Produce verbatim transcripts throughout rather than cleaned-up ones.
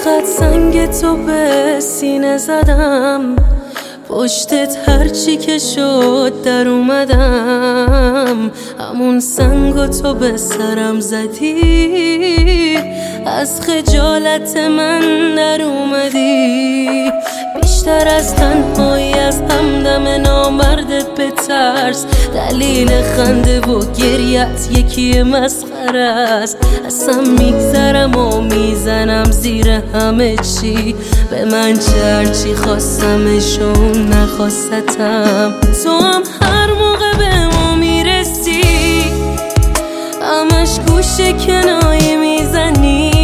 چقدر سنگ تو به سینه زدم، پشتت هرچی که شد در اومدم، همون سنگو تو به سرم زدی، از خجالت من در اومدی. بیشتر از تنهایی از همدم نامردت بترس، دلیل خنده و گریت یکی مسخره است. اصلا میگذرم و میزنم زیر همه چی، به من چه هرچی خواستمشون نخواستم. تو هم هر موقع به ما میرسی همش گوشه کنایه میزنی،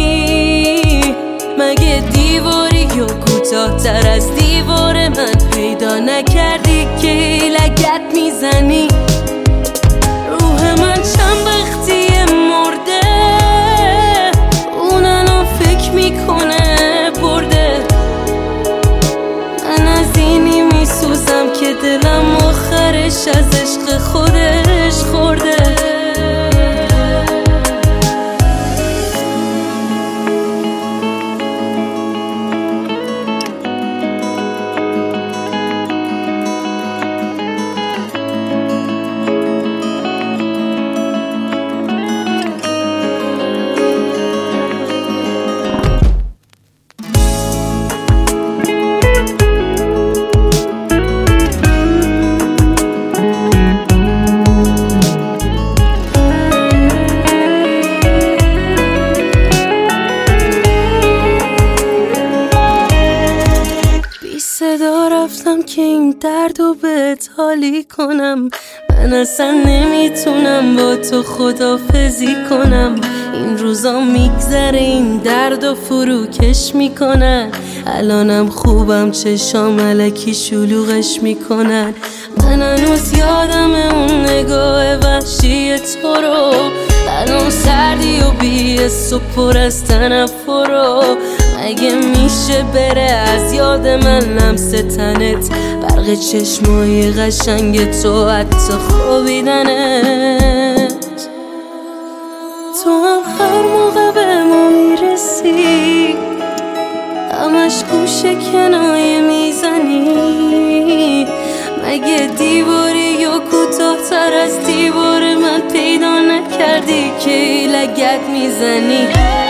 مگه دیواری یا کوتاه تر از دیوار من پیدا نکردی که لگد میزنی؟ روح من چند وقتی مرده، اون الان فکر میکنه برده. من از اینی میسوزم که دلم آخرش از عشق خودش خورده. صدا رفتم که این دردو بهت حالی کنم، من اصلا نمیتونم با تو خدافزی کنم. این روزا میگذره این دردو فروکش میکنن، الانم خوبم چشام الکی شلوغش میکنن. من هنوز یادم اون نگاه وحشی تو رو، الان سردی و بی‌حس و پر از تنفرو. مگه میشه بره از یاد من لمس تنت، برق چشمای قشنگ تو حتی خوابیدنت؟ تو هم هر موقع به ما میرسی همش گوشه کنایه میزنی، مگه دیواری یا کوتاه تر از دیوار من پیدا نکردی که لگد میزنی؟